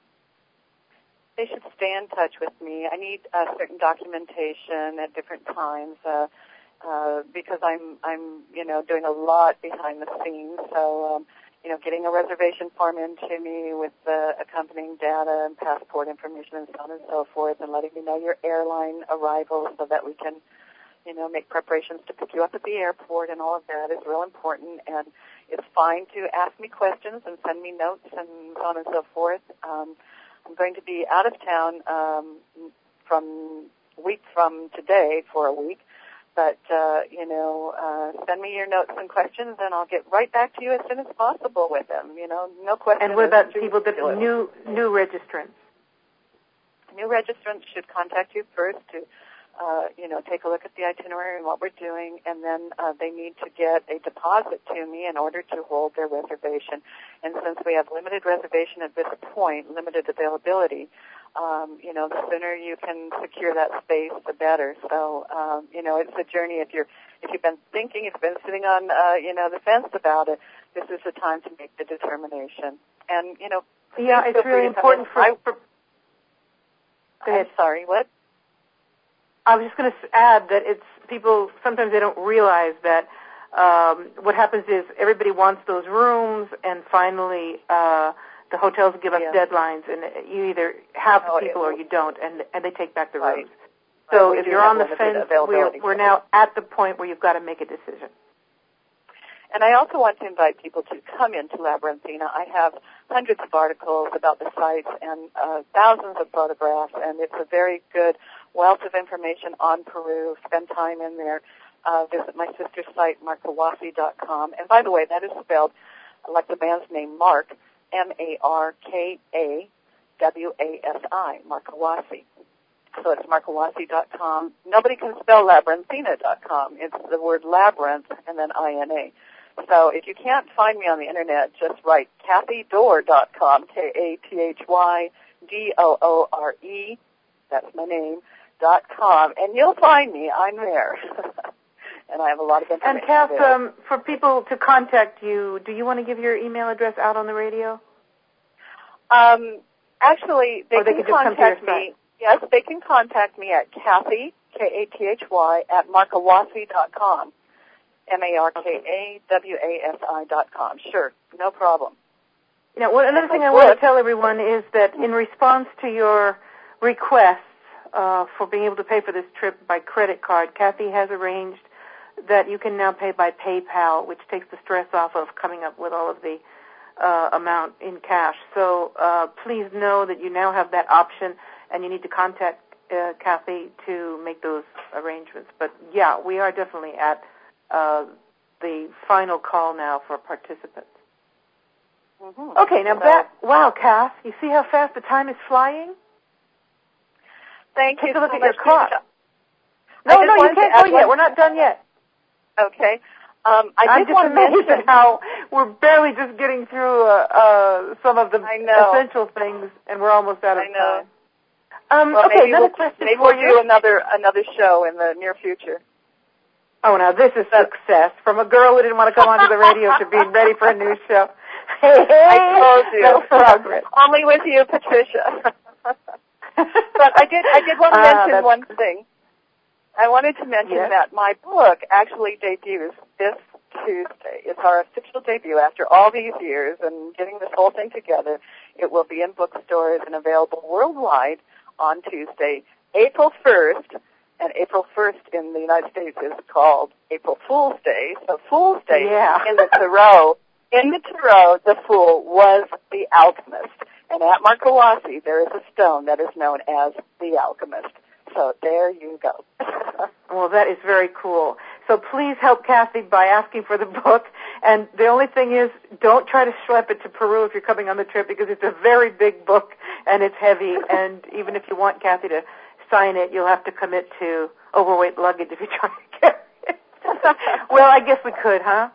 S2: They should stay in touch with me. I need uh, certain documentation at different times uh, uh, because I'm, I'm, you know, doing a lot behind the scenes. So, um, you know, getting a reservation form into me with the accompanying data and passport information and so on and so forth, and letting me know your airline arrival so that we can, you know, make preparations to pick you up at the airport, and all of that is real important. And it's fine to ask me questions and send me notes and so on and so forth. Um, I'm going to be out of town um, from a week from today for a week, but, uh, you know, uh, send me your notes and questions, and I'll get right back to you as soon as possible with them. You know, no question.
S1: And what about people that new new registrants?
S2: New registrants should contact you first to Uh, you know, take a look at the itinerary and what we're doing, and then uh, they need to get a deposit to me in order to hold their reservation. And since we have limited reservation at this point, limited availability, um, you know, the sooner you can secure that space, the better. So, um, you know, it's a journey. If you're, if you've been thinking, if you've been sitting on, uh, you know, the fence about it, this is the time to make the determination. And, you know,
S1: yeah, it's really important for.
S2: I,
S1: for
S2: I'm sorry, what?
S1: I was just going to add that it's people, sometimes they don't realize that um, what happens is everybody wants those rooms, and finally uh, the hotels give us
S2: yeah.
S1: deadlines, and you either have
S2: oh,
S1: the people or you don't, and, and they take back the
S2: right.
S1: rooms. So
S2: right,
S1: if you're on the fence, we're, we're now at the point where you've got to make a decision.
S2: And I also want to invite people to come into Labyrinthina. I have hundreds of articles about the sites and uh, thousands of photographs, and it's a very good wealth of information on Peru. Spend time in there. Uh, visit my sister's site, markawasi dot com. And by the way, that is spelled like the man's name, Mark, M A R K A W A S I, Markawasi. So it's markawasi dot com. Nobody can spell labyrinthina dot com. It's the word labyrinth and then I N A. So if you can't find me on the Internet, just write Kathy Doore dot com, K A T H Y D O O R E, that's my name, dot com, and you'll find me. I'm there. And I have a lot of information.
S1: And Kath, um, for people to contact you, do you want to give your email address out on the radio?
S2: Um, actually, they,
S1: or they
S2: can
S1: could just
S2: contact
S1: come to your
S2: me.
S1: site.
S2: Yes, they can contact me at Kathy, K A T H Y, at markawasi dot com. M A R K A W A S I dot com. Sure, no problem.
S1: You know, well, another thing I want to tell everyone is that in response to your requests uh, for being able to pay for this trip by credit card, Kathy has arranged that you can now pay by PayPal, which takes the stress off of coming up with all of the uh, amount in cash. So uh, please know that you now have that option, and you need to contact uh, Kathy to make those arrangements. But, yeah, we are definitely at Uh, the final call now for participants.
S2: Mm-hmm.
S1: Okay, now
S2: so,
S1: that, wow, Kath, you see how fast the time is flying?
S2: Thank
S1: Take
S2: you
S1: a look
S2: so
S1: at
S2: much.
S1: your clock.
S2: No,
S1: no, you can't go yet. We're not done yet.
S2: Okay. Um, I
S1: I'm
S2: did
S1: just
S2: want to
S1: amazed
S2: mention
S1: at how we're barely just getting through uh, uh, some of the essential things, and we're almost out of
S2: I know.
S1: time. Um,
S2: well,
S1: okay, another
S2: we'll,
S1: question
S2: maybe
S1: for
S2: we'll
S1: you.
S2: do another another show in the near future.
S1: Oh, now this is success. From a girl who didn't want to come onto the radio to being ready for a new show. Hey, hey,
S2: I told you.
S1: That's progress.
S2: Only with you, Patricia. But I did I did want to mention uh, one thing. I wanted to mention
S1: yes.
S2: that my book actually debuts this Tuesday. It's our official debut after all these years and getting this whole thing together. It will be in bookstores and available worldwide on Tuesday, April first. And April first in the United States is called April Fool's Day. So Fool's Day
S1: yeah.
S2: in the Tarot, in the Tarot, the Fool was the alchemist. And at Markawasi, there is a stone that is known as the alchemist. So there you go.
S1: Well, that is very cool. So please help Kathy by asking for the book. And the only thing is, don't try to schlep it to Peru if you're coming on the trip, because it's a very big book and it's heavy. And even if you want Kathy to sign it, you'll have to commit to overweight luggage if you try to carry it. Well, I guess we could, huh?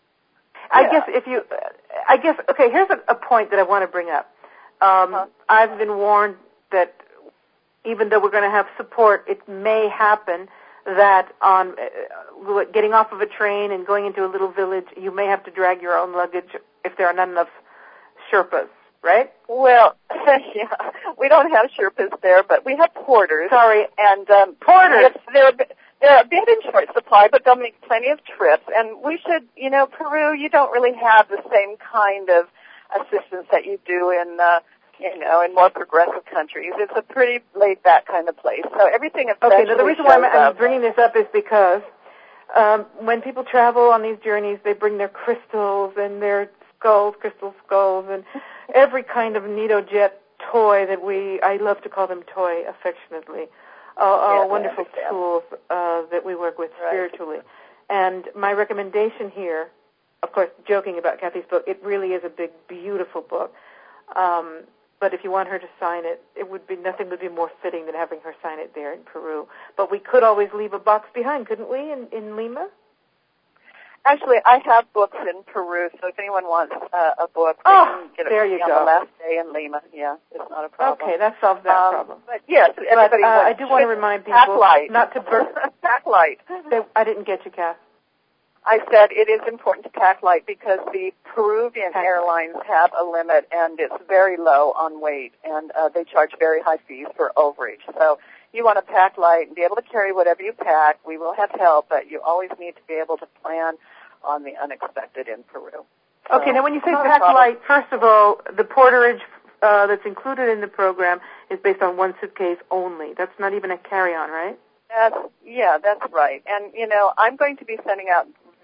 S1: I
S2: yeah.
S1: guess if you, I guess, okay, here's a, a point that I want to bring up. Um, uh-huh. I've been warned that even though we're going to have support, it may happen that on uh, getting off of a train and going into a little village, you may have to drag your own luggage if there are not enough Sherpas, right?
S2: Well, yeah, we don't have Sherpas there, but we have porters.
S1: Sorry,
S2: and um,
S1: porters.
S2: They're a, bit, they're a bit in short supply, but they'll make plenty of trips. And we should, you know, Peru, you don't really have the same kind of assistance that you do in, uh, you know, in more progressive countries. It's a pretty laid-back kind of place. So everything eventually
S1: Okay, now the reason why I'm, I'm
S2: up.
S1: bringing this up is because um, when people travel on these journeys, they bring their crystals and their skulls, crystal skulls, and every kind of NeatoJet toy that we, I love to call them toy affectionately, uh, are
S2: yeah,
S1: wonderful tools uh, that we work with
S2: right.
S1: spiritually. And my recommendation here, of course, joking about Kathy's book, it really is a big, beautiful book. Um, but if you want her to sign it, it would be, nothing would be more fitting than having her sign it there in Peru. But we could always leave a box behind, couldn't we, in, in Lima?
S2: Actually, I have books in Peru, so if anyone wants uh, a book, they
S1: oh,
S2: can get it
S1: there you
S2: on
S1: go.
S2: the last day in Lima. Yeah, it's not a problem.
S1: Okay, that solves that
S2: um,
S1: problem.
S2: But yes, everybody.
S1: But, uh, I do want to remind people not to burn.
S2: Pack light.
S1: I didn't get you, Kath.
S2: I said it is important to pack light because the Peruvian
S1: pack
S2: airlines
S1: light.
S2: have a limit, and it's very low on weight, and uh, they charge very high fees for overage. So you want to pack light and be able to carry whatever you pack. We will have help, but you always need to be able to plan on the unexpected in Peru. So,
S1: okay, now when you say pack light, first of all, the porterage uh, that's included in the program is based on one suitcase only. That's not even a carry-on, right?
S2: That's, yeah, that's right. And, you know, I'm going to be sending out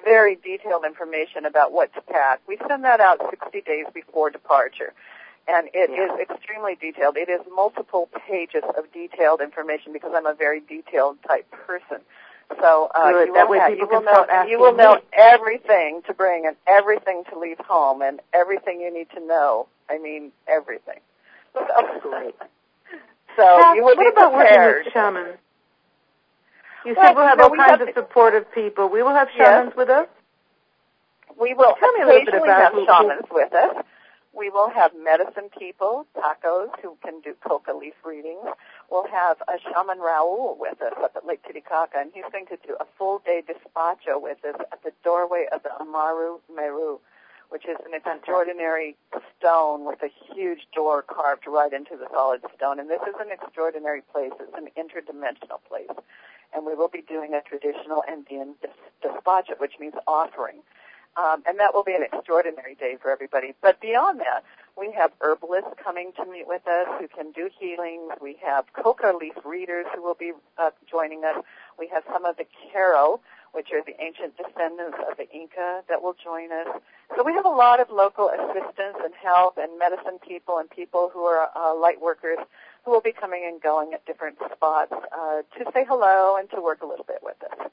S2: very detailed information about what to pack. We send that out sixty days before departure. And it
S1: yeah.
S2: is extremely detailed. It is multiple pages of detailed information because I'm a very detailed type person. So uh,
S1: Good.
S2: you
S1: that
S2: will,
S1: way
S2: have,
S1: people
S2: you will
S1: can
S2: know
S1: start
S2: you will
S1: asking
S2: know
S1: me.
S2: everything to bring and everything to leave home and everything you need to know. I mean everything. So,
S1: Great.
S2: so
S1: Pat,
S2: you will
S1: what
S2: be
S1: about
S2: prepared.
S1: working with shamans? You
S2: well,
S1: said we'll have
S2: you know,
S1: all
S2: we
S1: kinds
S2: have,
S1: of supportive people. We will have
S2: yes,
S1: shamans with us?
S2: We will
S1: Tell me a little bit
S2: occasionally
S1: about
S2: have
S1: who,
S2: shamans
S1: who,
S2: with us. We will have medicine people, tacos, who can do coca leaf readings. We'll have a shaman Raul with us up at Lake Titicaca, and he's going to do a full-day despacho with us at the doorway of the Amaru Meru, which is an extraordinary stone with a huge door carved right into the solid stone. And this is an extraordinary place. It's an interdimensional place. And we will be doing a traditional Indian despacho, which means offering. Um, and that will be an extraordinary day for everybody. But beyond that, we have herbalists coming to meet with us who can do healings. We have coca leaf readers who will be uh, joining us. We have some of the Q'ero, which are the ancient descendants of the Inca, that will join us. So we have a lot of local assistance and help and medicine people and people who are uh, light workers who will be coming and going at different spots uh, to say hello and to work a little bit with us.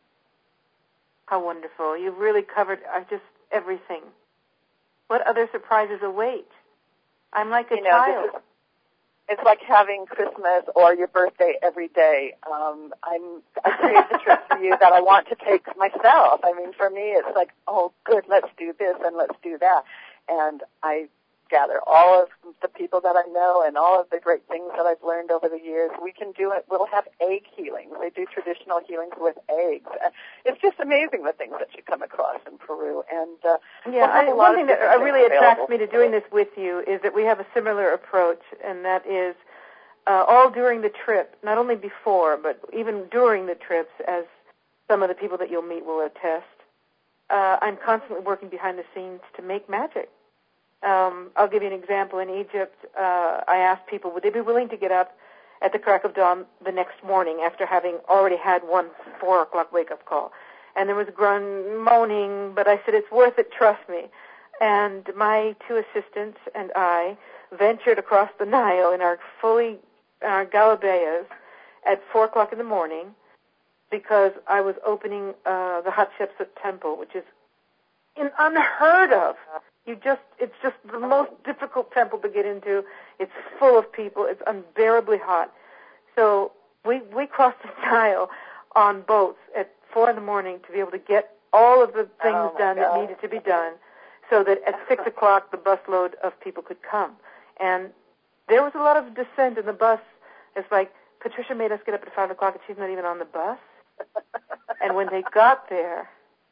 S1: How wonderful. You've really covered uh, just everything. What other surprises await? I'm like a
S2: you know,
S1: child.
S2: This is, it's like having Christmas or your birthday every day. Um, I'm, I create the trip for you that I want to take myself. I mean, for me, it's like, oh, good, let's do this and let's do that. And I gather all of the people that I know and all of the great things that I've learned over the years. We can do it. We'll have egg healings. They do traditional healings with eggs. It's just amazing the things that you come across in Peru. And uh,
S1: yeah,
S2: we'll
S1: I, one thing that really attracts me to doing this with you is that we have a similar approach, and that is uh, all during the trip, not only before, but even during the trips, as some of the people that you'll meet will attest. Uh, I'm constantly working behind the scenes to make magic. Um, I'll give you an example. In Egypt, uh, I asked people, would they be willing to get up at the crack of dawn the next morning after having already had one four o'clock wake-up call? And there was grun moaning, but I said, it's worth it, trust me. And my two assistants and I ventured across the Nile in our fully, in our galabeas at four o'clock in the morning because I was opening uh, the Hatshepsut temple, which is in, unheard of. You just, it's just the most difficult temple to get into. It's full of people. It's unbearably hot. So we we crossed the Nile on boats at four in the morning to be able to get all of the things
S2: oh
S1: done
S2: God.
S1: that needed to be done so that at six o'clock the busload of people could come. And there was a lot of dissent in the bus. It's like, Patricia made us get up at five o'clock and she's not even on the bus. And when they got there,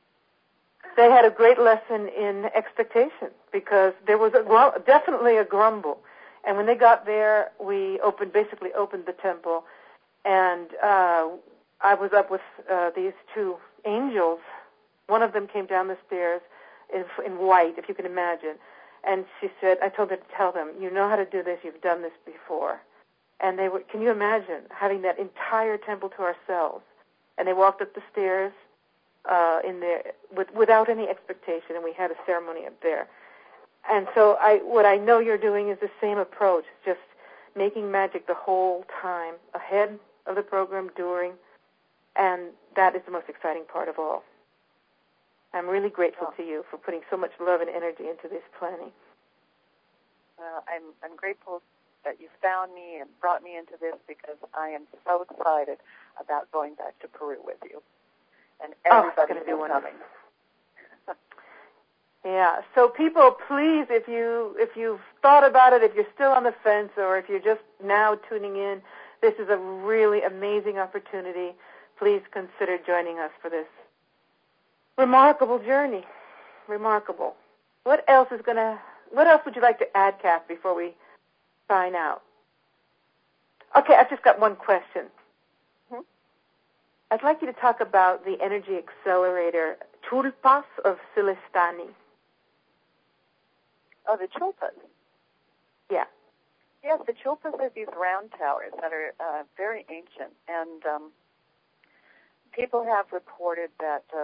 S1: they had a great lesson in expectation because there was a grum- definitely a grumble. And when they got there, we opened, basically opened the temple, and uh, I was up with uh, these two angels. One of them came down the stairs in, in white, if you can imagine, and she said, I told her to tell them, you know how to do this, you've done this before. And they were, can you imagine having that entire temple to ourselves? And they walked up the stairs, Uh, in there with, without any expectation, and we had a ceremony up there. And so I, what I know you're doing is the same approach, just making magic the whole time, ahead of the program, during, and that is the most exciting part of all. I'm really grateful
S2: oh.
S1: to you for putting so much love and energy into this planning.
S2: Well, I'm, I'm grateful that you found me and brought me into this because I am so excited about going back to Peru with you. And everybody
S1: oh,
S2: is coming.
S1: Yeah. So people, please, if you if you've thought about it, if you're still on the fence, or if you're just now tuning in, this is a really amazing opportunity. Please consider joining us for this remarkable journey. Remarkable. What else is gonna? What else would you like to add, Kath, before we sign out? Okay, I've just got one question. I'd like you to talk about the energy accelerator Chulpas of Silistani.
S2: Oh, the Chulpas.
S1: Yeah.
S2: Yes, the Chulpas are these round towers that are uh, very ancient, and um, people have reported that uh,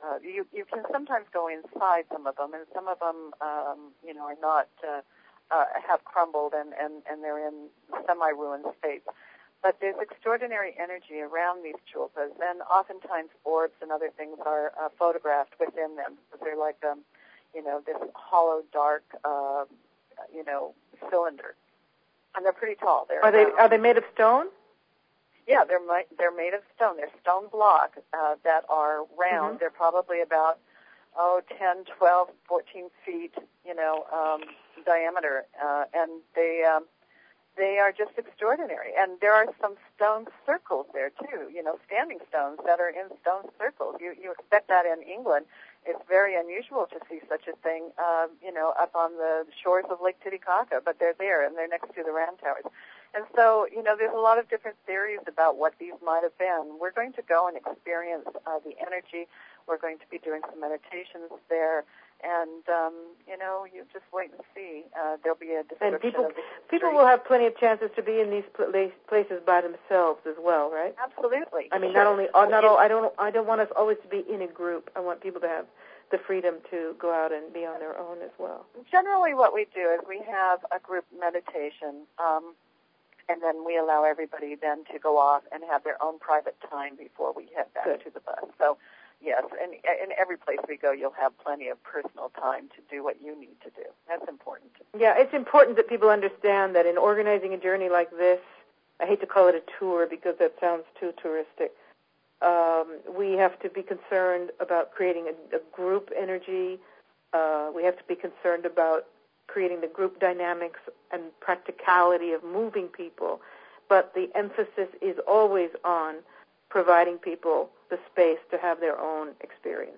S2: uh, you you can sometimes go inside some of them, and some of them, um, you know, are not uh, uh, have crumbled and, and, and they're in semi-ruined states. But there's extraordinary energy around these chulpas, and oftentimes orbs and other things are uh, photographed within them. They're like, um, you know, this hollow, dark, uh, you know, cylinder, and they're pretty tall. They're,
S1: are they
S2: um,
S1: are they made of stone?
S2: Yeah, they're mi- they're made of stone. They're stone blocks uh, that are round.
S1: Mm-hmm.
S2: They're probably about oh, ten, twelve, fourteen feet, you know, um, diameter, uh, and they. Um, They are just extraordinary. And there are some stone circles there, too, you know, standing stones that are in stone circles. You you expect that in England. It's very unusual to see such a thing, uh, you know, up on the shores of Lake Titicaca, but they're there, and they're next to the round towers. And so, you know, there's a lot of different theories about what these might have been. We're going to go and experience uh, the energy. We're going to be doing some meditations there. And, um, you know, you just wait and see. Uh, there'll be a description
S1: and people,
S2: of the
S1: people will have plenty of chances to be in these places by themselves as well, right?
S2: Absolutely.
S1: I mean,
S2: sure.
S1: not only, uh, not all. I don't. I don't want us always to be in a group. I want people to have the freedom to go out and be on their own as well.
S2: Generally, what we do is we have a group meditation, um, and then we allow everybody then to go off and have their own private time before we head back
S1: Good.
S2: to the bus. So. Yes, and in every place we go, you'll have plenty of personal time to do what you need to do. That's important.
S1: Yeah, it's important that people understand that in organizing a journey like this, I hate to call it a tour because that sounds too touristic, um, we have to be concerned about creating a, a group energy. Uh, we have to be concerned about creating the group dynamics and practicality of moving people. But the emphasis is always on providing people the space to have their own experience.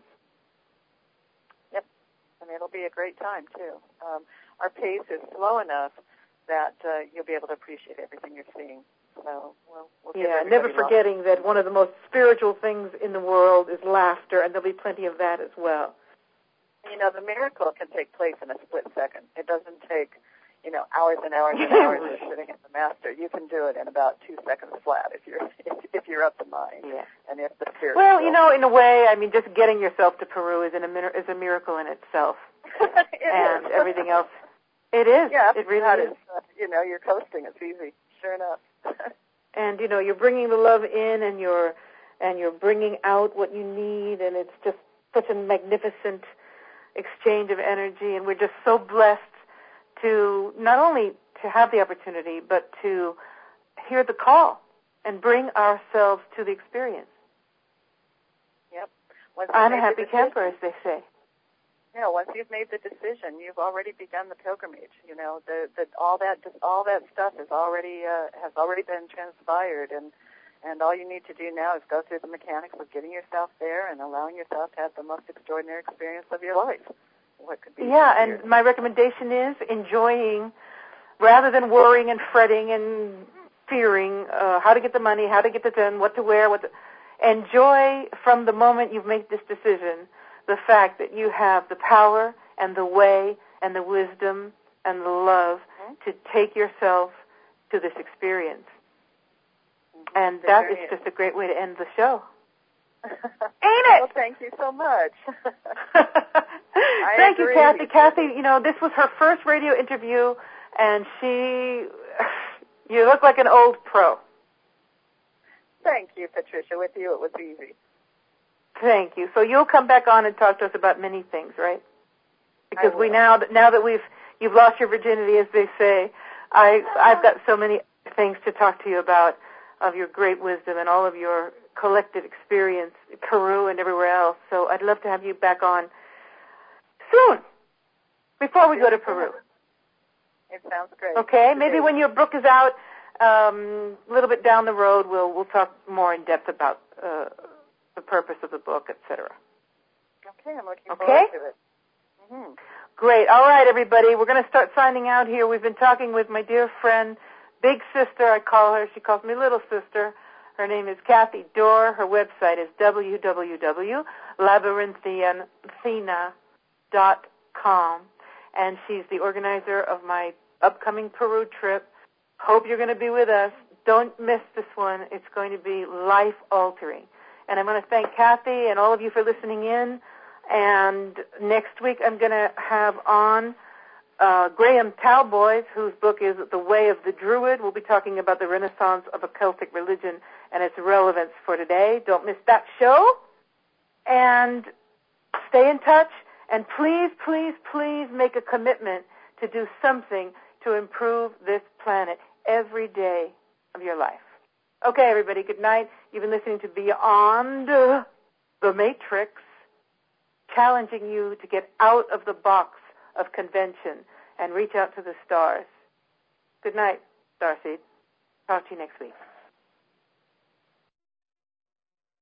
S2: Yep, and it'll be a great time, too. Um, our pace is slow enough that uh, you'll be able to appreciate everything you're seeing. So, we'll, we'll give
S1: yeah, never
S2: lots.
S1: forgetting that one of the most spiritual things in the world is laughter, and there'll be plenty of that as well.
S2: You know, the miracle can take place in a split second. It doesn't take, you know, hours and hours and hours of sitting at the master. You can do it in about two seconds flat if you're if, if you're up to mind.
S1: Yeah.
S2: And if the spirit.
S1: Well, you know, in a way, I mean, just getting yourself to Peru is, an, is a miracle in itself.
S2: it
S1: and
S2: is.
S1: everything else. It is.
S2: Yeah,
S1: it really
S2: that
S1: is.
S2: is uh, you know, you're coasting. It's easy. Sure enough.
S1: And you know, you're bringing the love in, and you're and you're bringing out what you need, and it's just such a magnificent exchange of energy, and we're just so blessed to not only to have the opportunity, but to hear the call and bring ourselves to the experience.
S2: Yep. Once
S1: I'm a
S2: made
S1: happy
S2: the
S1: camper, as they say.
S2: Yeah, once you've made the decision, you've already begun the pilgrimage. You know, the, the all that all that stuff is already uh, has already been transpired, and and all you need to do now is go through the mechanics of getting yourself there and allowing yourself to have the most extraordinary experience of your life. What could be?
S1: Yeah, and my recommendation is enjoying, rather than worrying and fretting and fearing uh, how to get the money, how to get it done, what to wear, what to, enjoy from the moment you've made this decision the fact that you have the power and the way and the wisdom and the love mm-hmm. to take yourself to this experience. Mm-hmm. And that is just a great way to end the show. Ain't it?
S2: Well, thank you so much.
S1: Thank you, Kathy. Kathy, you know, this was her first radio interview, and she, you look like an old pro.
S2: Thank you, Patricia. With you, it was easy.
S1: Thank you. So you'll come back on and talk to us about many things, right? Because we now that now that we've you've lost your virginity, as they say, I I've got so many things to talk to you about of your great wisdom and all of your collective experience, Peru and everywhere else. So I'd love to have you back on soon, before we go to Peru.
S2: It sounds great.
S1: Okay, maybe when your book is out, um, a little bit down the road, we'll we'll talk more in depth about uh, the purpose of the book, et cetera.
S2: Okay, I'm looking
S1: okay?
S2: forward to it. Mm-hmm.
S1: Great. All right, everybody, we're going to start signing out here. We've been talking with my dear friend, Big Sister, I call her. She calls me Little Sister. Her name is Kathy Dorr. Her website is w w w dot labyrinthianthena dot com, and she's the organizer of my upcoming Peru trip. Hope you're going to be with us. Don't miss this one. It's going to be life-altering. And I want to thank Kathy and all of you for listening in. And next week I'm going to have on uh, Graham Talboys, whose book is The Way of the Druid. We'll be talking about the Renaissance of a Celtic religion and its relevance for today. Don't miss that show. And stay in touch. And please, please, please make a commitment to do something to improve this planet every day of your life. Okay, everybody, good night. You've been listening to Beyond the Matrix, challenging you to get out of the box of convention and reach out to the stars. Good night, Starseed. Talk to you next week.